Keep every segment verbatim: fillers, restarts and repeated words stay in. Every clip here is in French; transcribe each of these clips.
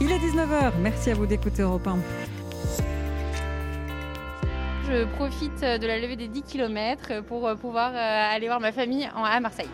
Il est dix-neuf heures, merci à vous d'écouter Europe un. Je profite de la levée des dix kilomètres pour pouvoir aller voir ma famille à Marseille.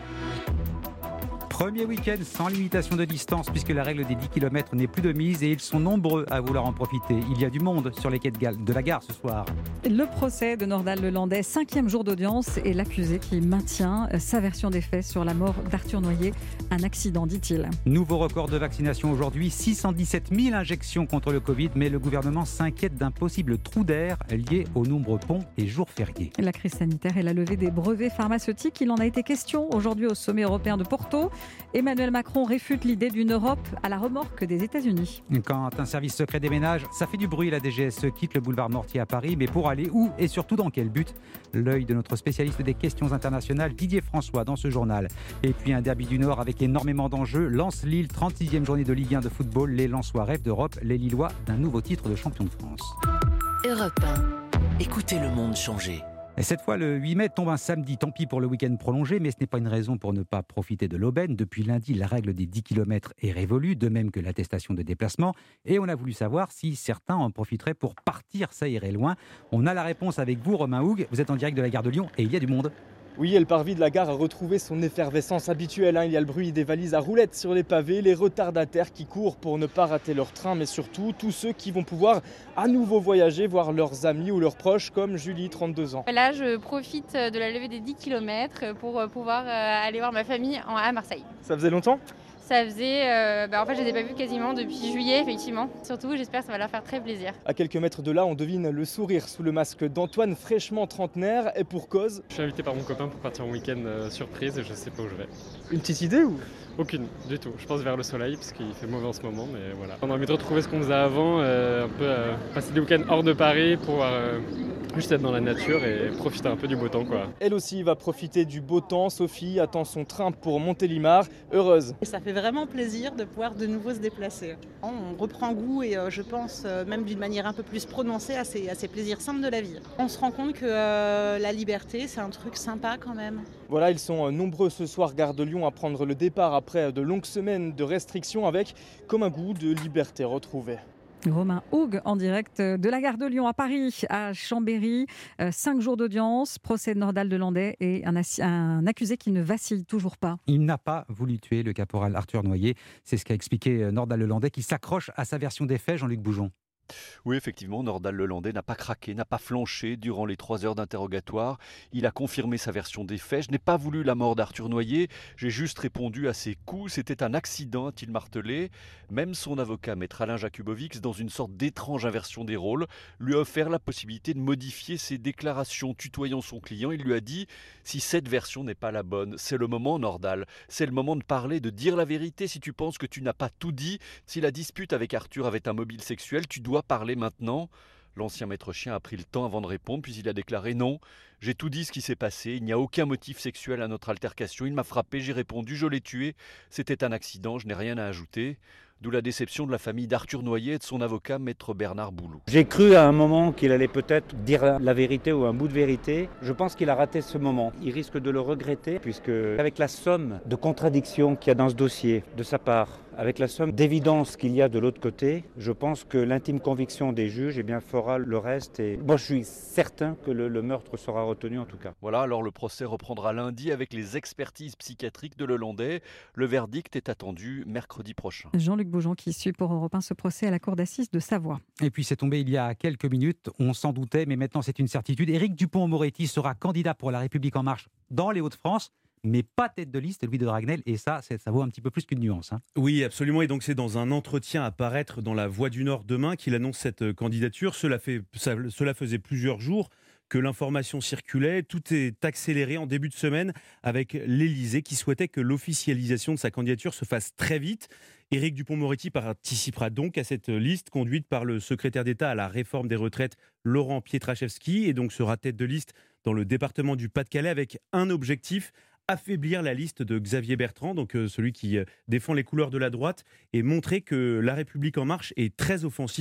Premier week-end sans limitation de distance puisque la règle des dix kilomètres n'est plus de mise et ils sont nombreux à vouloir en profiter. Il y a du monde sur les quais de la gare ce soir. Le procès de Nordal Lelandais, cinquième jour d'audience et l'accusé qui maintient sa version des faits sur la mort d'Arthur Noyer. Un accident, dit-il. Nouveau record de vaccination aujourd'hui, six cent dix-sept mille injections contre le Covid, mais le gouvernement s'inquiète d'un possible trou d'air lié aux nombreux ponts et jours fériés. La crise sanitaire et la levée des brevets pharmaceutiques, il en a été question aujourd'hui au sommet européen de Porto. Emmanuel Macron réfute l'idée d'une Europe à la remorque des États-Unis. Quand un service secret déménage, ça fait du bruit. La D G S E quitte le boulevard Mortier à Paris, mais pour aller où et surtout dans quel but? L'œil de notre spécialiste des questions internationales, Didier François, dans ce journal. Et puis un derby du Nord avec énormément d'enjeux. Lens-Lille, trente-sixième journée de Ligue un de football. Les Lensois rêvent d'Europe, les Lillois d'un nouveau titre de champion de France. Europe un. Écoutez le monde changer. Et cette fois, le huit mai tombe un samedi. Tant pis pour le week-end prolongé, mais ce n'est pas une raison pour ne pas profiter de l'aubaine. Depuis lundi, la règle des dix kilomètres est révolue, de même que l'attestation de déplacement. Et on a voulu savoir si certains en profiteraient pour partir, ça irait loin. On a la réponse avec vous, Romain Houg. Vous êtes en direct de la gare de Lyon et il y a du monde. Oui, et le parvis de la gare a retrouvé son effervescence habituelle. Hein. Il y a le bruit des valises à roulettes sur les pavés, les retardataires qui courent pour ne pas rater leur train, mais surtout tous ceux qui vont pouvoir à nouveau voyager, voir leurs amis ou leurs proches, comme Julie, trente-deux ans. Là, je profite de la levée des dix kilomètres pour pouvoir aller voir ma famille à Marseille. Ça faisait longtemps ? Ça faisait, euh, bah en fait je les ai pas vus quasiment depuis juillet effectivement. Surtout j'espère que ça va leur faire très plaisir. À quelques mètres de là, on devine le sourire sous le masque d'Antoine, fraîchement trentenaire, et pour cause. Je suis invité par mon copain pour partir en week-end euh, surprise et je sais pas où je vais. Une petite idée ou ? Aucune, du tout. Je pense vers le soleil parce qu'il fait mauvais en ce moment, mais voilà. On a envie de retrouver ce qu'on faisait avant, euh, un peu euh, passer des week-ends hors de Paris pour euh, juste être dans la nature et profiter un peu du beau temps, quoi. Elle aussi va profiter du beau temps. Sophie attend son train pour Montélimar, heureuse. Et ça fait vraiment plaisir de pouvoir de nouveau se déplacer. On reprend goût et euh, je pense euh, même d'une manière un peu plus prononcée à ces, à ces plaisirs simples de la vie. On se rend compte que euh, la liberté, c'est un truc sympa quand même. Voilà, ils sont nombreux ce soir, gare de Lyon, à prendre le départ après de longues semaines de restrictions avec comme un goût de liberté retrouvée. Romain Houg en direct de la gare de Lyon à Paris, à Chambéry. Euh, cinq jours d'audience, procès de Nordal Lelandais et un, assi- un accusé qui ne vacille toujours pas. Il n'a pas voulu tuer le caporal Arthur Noyer. C'est ce qu'a expliqué Nordal Lelandais qui s'accroche à sa version des faits, Jean-Luc Boujon. Oui, effectivement, Nordal Lelandais n'a pas craqué, n'a pas flanché durant les trois heures d'interrogatoire. Il a confirmé sa version des faits. Je n'ai pas voulu la mort d'Arthur Noyer, j'ai juste répondu à ses coups. C'était un accident, a-t-il martelé. Même son avocat, maître Alain Jakubowicz, dans une sorte d'étrange inversion des rôles, lui a offert la possibilité de modifier ses déclarations, tutoyant son client. Il lui a dit « Si cette version n'est pas la bonne, c'est le moment, Nordal. C'est le moment de parler, de dire la vérité. Si tu penses que tu n'as pas tout dit, si la dispute avec Arthur avait un mobile sexuel, tu dois parler maintenant. » L'ancien maître chien a pris le temps avant de répondre, puis il a déclaré « Non, j'ai tout dit ce qui s'est passé, il n'y a aucun motif sexuel à notre altercation, il m'a frappé, j'ai répondu, je l'ai tué, c'était un accident, je n'ai rien à ajouter. » D'où la déception de la famille d'Arthur Noyer et de son avocat, maître Bernard Boulou. J'ai cru à un moment qu'il allait peut-être dire la vérité ou un bout de vérité. Je pense qu'il a raté ce moment. Il risque de le regretter puisque avec la somme de contradictions qu'il y a dans ce dossier de sa part, avec la somme d'évidence qu'il y a de l'autre côté, je pense que l'intime conviction des juges eh bien, fera le reste. Et moi, je suis certain que le, le meurtre sera retenu en tout cas. Voilà, alors le procès reprendra lundi avec les expertises psychiatriques de Lelandais. Le verdict est attendu mercredi prochain. Jean-Luc Boujon qui suit pour Europe un ce procès à la cour d'assises de Savoie. Et puis c'est tombé il y a quelques minutes, on s'en doutait, mais maintenant c'est une certitude. Éric Dupond-Moretti sera candidat pour La République En Marche dans les Hauts-de-France, mais pas tête de liste, Louis de Ragnel, et ça, ça vaut un petit peu plus qu'une nuance. Hein. Oui, absolument, et donc c'est dans un entretien à paraître dans La Voix du Nord demain qu'il annonce cette candidature. Cela, fait, ça, cela faisait plusieurs jours que l'information circulait. Tout est accéléré en début de semaine avec l'Élysée qui souhaitait que l'officialisation de sa candidature se fasse très vite. Éric Dupond-Moretti participera donc à cette liste conduite par le secrétaire d'État à la réforme des retraites, Laurent Pietraszewski, et donc sera tête de liste dans le département du Pas-de-Calais avec un objectif: affaiblir la liste de Xavier Bertrand, donc euh, celui qui euh, défend les couleurs de la droite, et montrer que La République En Marche est très offensif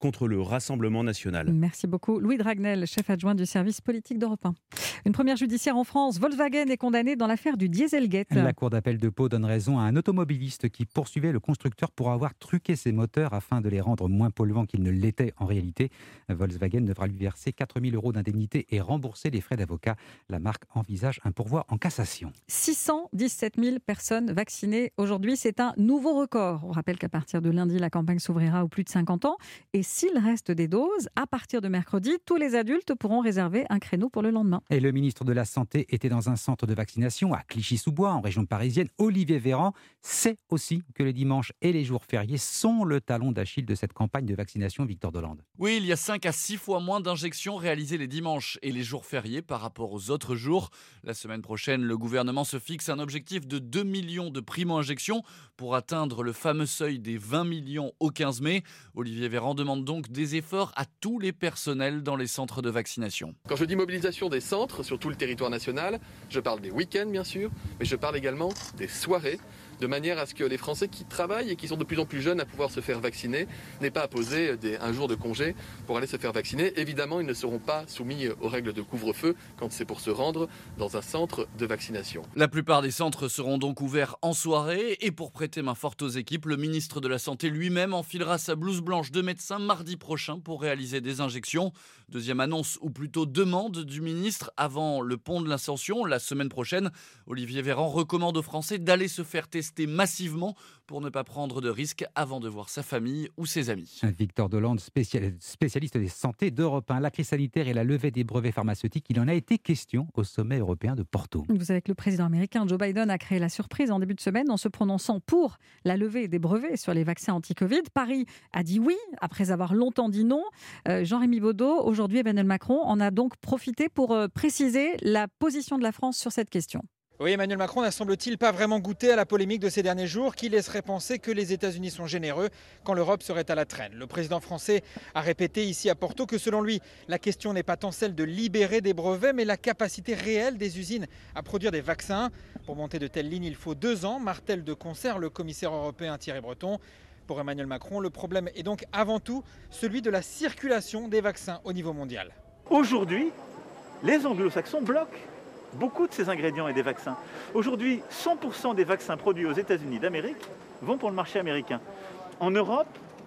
contre le Rassemblement national. Merci beaucoup. Louis Dragnel, chef adjoint du service politique d'Europe un. Une première judiciaire en France. Volkswagen est condamné dans l'affaire du Dieselgate. La cour d'appel de Pau donne raison à un automobiliste qui poursuivait le constructeur pour avoir truqué ses moteurs afin de les rendre moins polluants qu'ils ne l'étaient en réalité. Volkswagen devra lui verser quatre mille euros d'indemnité et rembourser les frais d'avocat. La marque envisage un pourvoi en cassation. six cent dix-sept mille personnes vaccinées aujourd'hui. C'est un nouveau record. On rappelle qu'à partir de lundi, la campagne s'ouvrira aux plus de cinquante ans. Et s'il reste des doses, à partir de mercredi, tous les adultes pourront réserver un créneau pour le lendemain. Et le ministre de la Santé était dans un centre de vaccination à Clichy-sous-Bois, en région parisienne. Olivier Véran sait aussi que les dimanches et les jours fériés sont le talon d'Achille de cette campagne de vaccination. Victor Dolande. Oui, il y a cinq à six fois moins d'injections réalisées les dimanches et les jours fériés par rapport aux autres jours. La semaine prochaine, le gouvernement se fixe un objectif de deux millions de primo-injections pour atteindre le fameux seuil des vingt millions au quinze mai. Olivier Véran demande donc des efforts à tous les personnels dans les centres de vaccination. Quand je dis mobilisation des centres sur tout le territoire national, je parle des week-ends bien sûr, mais je parle également des soirées, de manière à ce que les Français qui travaillent et qui sont de plus en plus jeunes à pouvoir se faire vacciner n'aient pas à poser des, un jour de congé pour aller se faire vacciner. Évidemment, ils ne seront pas soumis aux règles de couvre-feu quand c'est pour se rendre dans un centre de vaccination. La plupart des centres seront donc ouverts en soirée et pour prêter main forte aux équipes, le ministre de la Santé lui-même enfilera sa blouse blanche de médecin mardi prochain pour réaliser des injections. Deuxième annonce, ou plutôt demande du ministre avant le pont de l'Ascension, la semaine prochaine. Olivier Véran recommande aux Français d'aller se faire tester massivement pour ne pas prendre de risques avant de voir sa famille ou ses amis. Victor Dolande, spécialiste des santé d'Europe un. La crise sanitaire et la levée des brevets pharmaceutiques, il en a été question au sommet européen de Porto. Vous savez que le président américain Joe Biden a créé la surprise en début de semaine en se prononçant pour la levée des brevets sur les vaccins anti-Covid. Paris a dit oui après avoir longtemps dit non. Euh, Jean-Rémy Baudot, aujourd'hui Emmanuel Macron en a donc profité pour euh, préciser la position de la France sur cette question. Oui, Emmanuel Macron n'a semble-t-il pas vraiment goûté à la polémique de ces derniers jours qui laisserait penser que les États-Unis sont généreux quand l'Europe serait à la traîne. Le président français a répété ici à Porto que selon lui, la question n'est pas tant celle de libérer des brevets, mais la capacité réelle des usines à produire des vaccins. Pour monter de telles lignes, il faut deux ans, martèle de concert le commissaire européen Thierry Breton. Pour Emmanuel Macron, le problème est donc avant tout celui de la circulation des vaccins au niveau mondial. Aujourd'hui, les anglo-saxons bloquent beaucoup de ces ingrédients et des vaccins. Aujourd'hui, cent pour cent des vaccins produits aux États-Unis d'Amérique vont pour le marché américain. En Europe,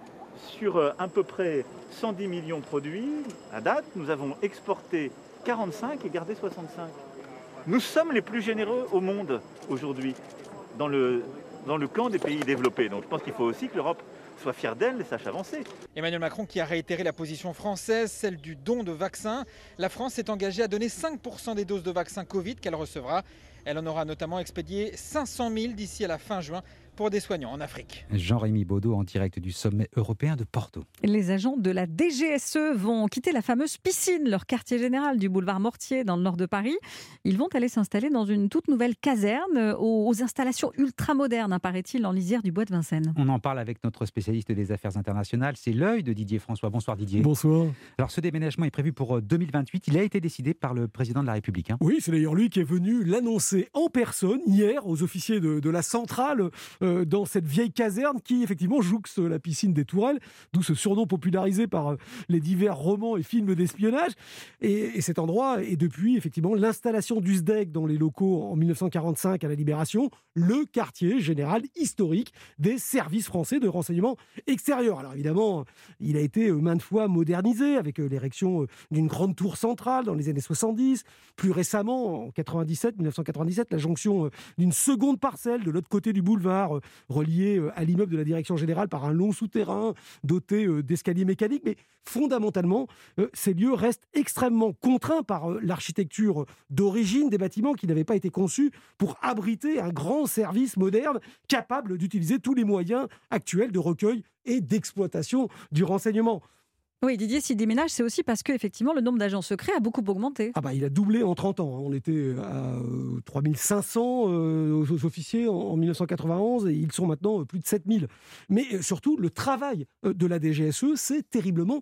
sur à peu près cent dix millions produits, à date, nous avons exporté quarante-cinq et gardé soixante-cinq. Nous sommes les plus généreux au monde aujourd'hui, dans le, dans le camp des pays développés. Donc je pense qu'il faut aussi que l'Europe soit fière d'elle et sache avancer. Emmanuel Macron qui a réitéré la position française, celle du don de vaccins. La France s'est engagée à donner cinq pour cent des doses de vaccins Covid qu'elle recevra. Elle en aura notamment expédié cinq cent mille d'ici à la fin juin pour des soignants en Afrique. Jean-Rémy Baudot en direct du sommet européen de Porto. Les agents de la D G S E vont quitter la fameuse piscine, leur quartier général du boulevard Mortier dans le nord de Paris. Ils vont aller s'installer dans une toute nouvelle caserne aux, aux installations ultramodernes, apparaît-il, en lisière du bois de Vincennes. On en parle avec notre spécialiste des affaires internationales, c'est l'œil de Didier François. Bonsoir Didier. Bonsoir. Alors ce déménagement est prévu pour deux mille vingt-huit, il a été décidé par le président de la République. Hein. Oui, c'est d'ailleurs lui qui est venu l'annoncer en personne hier aux officiers de, de la centrale euh, dans cette vieille caserne qui effectivement jouxte la piscine des Tourelles, d'où ce surnom popularisé par euh, les divers romans et films d'espionnage. Et, et cet endroit est depuis effectivement l'installation du S D E C dans les locaux en mille neuf cent quarante-cinq à la Libération, le quartier général historique des services français de renseignement extérieur. Alors évidemment, il a été maintes fois modernisé avec l'érection d'une grande tour centrale dans les années soixante-dix. Plus récemment, en quatre-vingt-dix-sept, mille neuf cent quatre-vingt-dix-sept, la jonction d'une seconde parcelle de l'autre côté du boulevard, reliée à l'immeuble de la direction générale par un long souterrain doté d'escaliers mécaniques. Mais fondamentalement, ces lieux restent extrêmement contraints par l'architecture d'origine des bâtiments qui n'avaient pas été conçus pour abriter un grand service moderne capable d'utiliser tous les moyens actuels de recueil et d'exploitation du renseignement. Oui, Didier, s'il déménage, c'est aussi parce que effectivement, le nombre d'agents secrets a beaucoup augmenté. Ah bah, il a doublé en trente ans. On était à euh, trois mille cinq cents euh, officiers en, en mille neuf cent quatre-vingt-onze et ils sont maintenant euh, plus de sept mille. Mais euh, surtout, le travail euh, de la D G S E s'est terriblement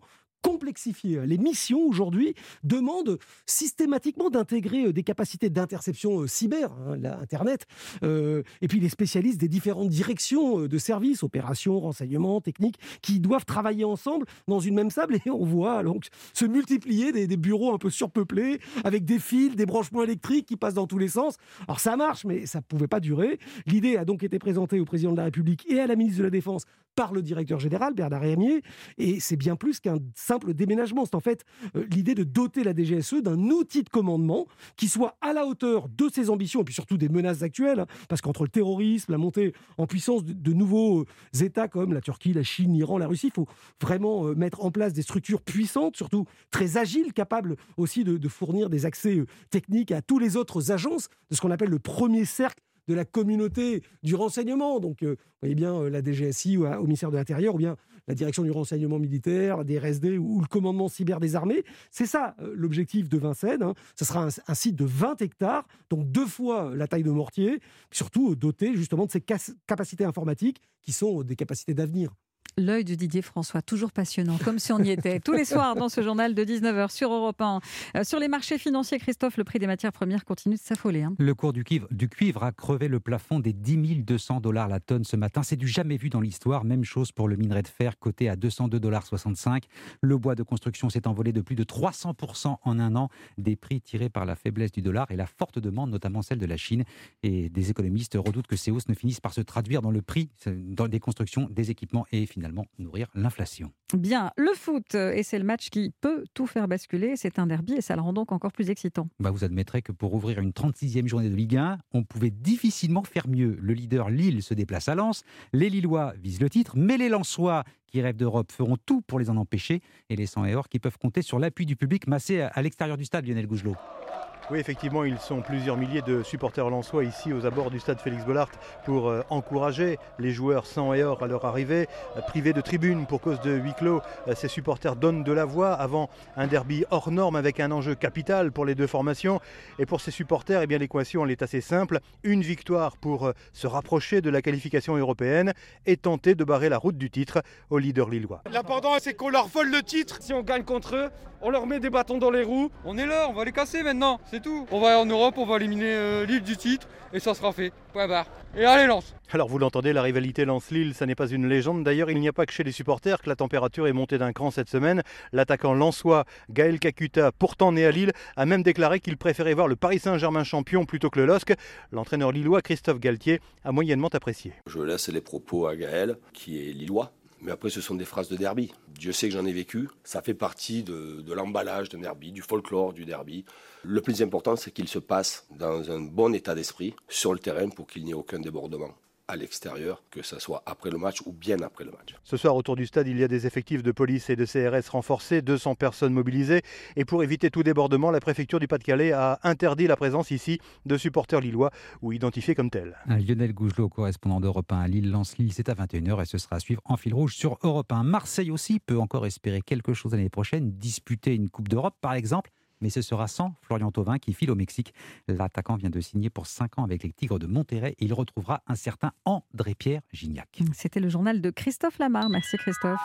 complexifier. Les missions aujourd'hui demandent systématiquement d'intégrer des capacités d'interception cyber, hein, Internet, euh, et puis les spécialistes des différentes directions de services, opérations, renseignements, techniques, qui doivent travailler ensemble dans une même salle, et on voit donc se multiplier des, des bureaux un peu surpeuplés, avec des fils, des branchements électriques qui passent dans tous les sens. Alors ça marche, mais ça ne pouvait pas durer. L'idée a donc été présentée au président de la République et à la ministre de la Défense par le directeur général, Bernard Rémier, et c'est bien plus qu'un simple déménagement. C'est en fait euh, l'idée de doter la D G S E d'un outil de commandement qui soit à la hauteur de ses ambitions, et puis surtout des menaces actuelles, hein, parce qu'entre le terrorisme, la montée en puissance de, de nouveaux euh, États comme la Turquie, la Chine, l'Iran, la Russie, il faut vraiment euh, mettre en place des structures puissantes, surtout très agiles, capables aussi de, de fournir des accès euh, techniques à tous les autres agences de ce qu'on appelle le premier cercle de la communauté du renseignement. Donc, euh, vous voyez bien euh, la D G S I ou, au ministère de l'Intérieur, ou bien la direction du renseignement militaire, des R S D ou, ou le commandement cyber des armées. C'est ça euh, l'objectif de Vincennes. Hein. Ce sera un, un site de vingt hectares, donc deux fois la taille de Mortier, surtout euh, doté justement de ces cas- capacités informatiques qui sont euh, des capacités d'avenir. L'œil de Didier François, toujours passionnant, comme si on y était. Tous les soirs dans ce journal de dix-neuf heures sur Europe un. Euh, sur les marchés financiers, Christophe, le prix des matières premières continue de s'affoler. Hein. Le cours du cuivre, du cuivre a crevé le plafond des dix mille deux cents dollars la tonne ce matin. C'est du jamais vu dans l'histoire. Même chose pour le minerai de fer, coté à deux cent deux dollars soixante-cinq. Le bois de construction s'est envolé de plus de trois cents pour cent en un an. Des prix tirés par la faiblesse du dollar et la forte demande, notamment celle de la Chine. Et des économistes redoutent que ces hausses ne finissent par se traduire dans le prix dans des constructions, des équipements et finalement nourrir l'inflation. Bien, le foot, et c'est le match qui peut tout faire basculer. C'est un derby et ça le rend donc encore plus excitant. Bah vous admettrez que pour ouvrir une trente-sixième journée de Ligue un, on pouvait difficilement faire mieux. Le leader Lille se déplace à Lens, les Lillois visent le titre, mais les Lensois qui rêvent d'Europe feront tout pour les en empêcher, et les sang et or qui peuvent compter sur l'appui du public massé à l'extérieur du stade, Lionel Gougelot. Oui, effectivement, ils sont plusieurs milliers de supporters lensois ici aux abords du stade Félix Bollaert pour euh, encourager les joueurs sang et or à leur arrivée. Euh, privés de tribune pour cause de huis clos, euh, ces supporters donnent de la voix avant un derby hors norme avec un enjeu capital pour les deux formations. Et pour ces supporters, eh bien, l'équation elle est assez simple. Une victoire pour euh, se rapprocher de la qualification européenne et tenter de barrer la route du titre au leader lillois. L'important, c'est qu'on leur vole le titre. Si on gagne contre eux, on leur met des bâtons dans les roues. On est là, on va les casser maintenant. C'est tout. On va aller en Europe, on va éliminer euh, Lille du titre et ça sera fait. Point barre. Et allez, Lens. Alors vous l'entendez, la rivalité Lens-Lille, ça n'est pas une légende. D'ailleurs, il n'y a pas que chez les supporters que la température est montée d'un cran cette semaine. L'attaquant lensois Gaël Kakuta, pourtant né à Lille, a même déclaré qu'il préférait voir le Paris Saint-Germain champion plutôt que le L O S C. L'entraîneur lillois Christophe Galtier a moyennement apprécié. Je laisse les propos à Gaël, qui est lillois. Mais après, ce sont des phrases de derby. Dieu sait que j'en ai vécu. Ça fait partie de, de l'emballage d'un derby, du folklore du derby. Le plus important, c'est qu'il se passe dans un bon état d'esprit sur le terrain pour qu'il n'y ait aucun débordement à l'extérieur, que ce soit après le match ou bien après le match. Ce soir, autour du stade, il y a des effectifs de police et de C R S renforcés, deux cents personnes mobilisées. Et pour éviter tout débordement, la préfecture du Pas-de-Calais a interdit la présence ici de supporters lillois ou identifiés comme tels. Un Lionel Gougelot, correspondant d'Europe un à Lille, Lens-Lille, c'est à vingt et une heures et ce sera à suivre en fil rouge sur Europe un. Marseille aussi peut encore espérer quelque chose l'année prochaine, disputer une Coupe d'Europe par exemple. Mais ce sera sans Florian Thauvin qui file au Mexique. L'attaquant vient de signer pour cinq ans avec les Tigres de Monterrey et il retrouvera un certain André-Pierre Gignac. C'était le journal de Christophe Lamar. Merci Christophe.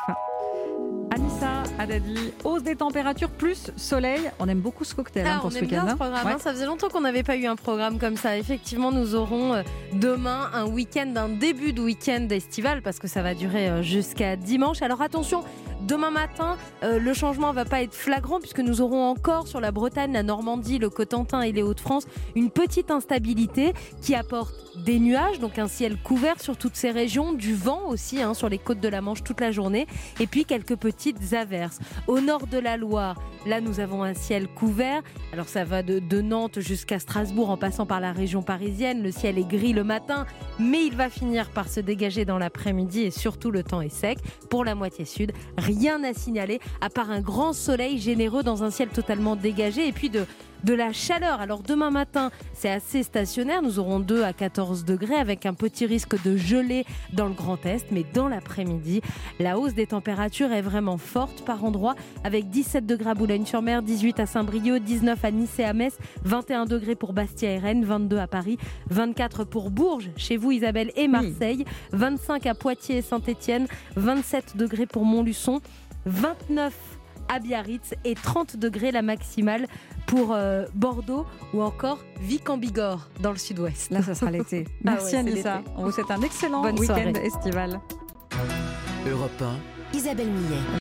Anissa Haddadi, hausse des températures plus soleil. On aime beaucoup ce cocktail ah, hein, pour on ce aime week-end. Bien ce programme, ouais. hein, ça faisait longtemps qu'on n'avait pas eu un programme comme ça. Effectivement, nous aurons euh, demain un week-end, un début de week-end estival parce que ça va durer euh, jusqu'à dimanche. Alors attention, demain matin, euh, le changement ne va pas être flagrant puisque nous aurons encore sur la Bretagne, la Normandie, le Cotentin et les Hauts-de-France une petite instabilité qui apporte des nuages, donc un ciel couvert sur toutes ces régions, du vent aussi hein, sur les côtes de la Manche toute la journée et puis quelques petites averses. Au nord de la Loire, là nous avons un ciel couvert. Alors ça va de, de Nantes jusqu'à Strasbourg en passant par la région parisienne. Le ciel est gris le matin, mais il va finir par se dégager dans l'après-midi et surtout le temps est sec. Pour la moitié sud, rien à signaler à part un grand soleil généreux dans un ciel totalement dégagé et puis de de la chaleur. Alors demain matin, c'est assez stationnaire. Nous aurons deux à quatorze degrés avec un petit risque de gelée dans le Grand Est. Mais dans l'après-midi, la hausse des températures est vraiment forte par endroits avec dix-sept degrés à Boulogne-sur-Mer, dix-huit à Saint-Brieuc, dix-neuf à Nice et à Metz, vingt et un degrés pour Bastia et Rennes, vingt-deux à Paris, vingt-quatre pour Bourges, chez vous Isabelle et Marseille, vingt-cinq à Poitiers et Saint-Étienne, vingt-sept degrés pour Montluçon, vingt-neuf à Biarritz et trente degrés la maximale pour euh, Bordeaux ou encore Vic en Bigorre dans le sud-ouest. Là, ça sera l'été. Merci ah ouais, Anissa. On vous souhaite un excellent Bonne week-end soirée. estival. Europe un, Isabelle Millet.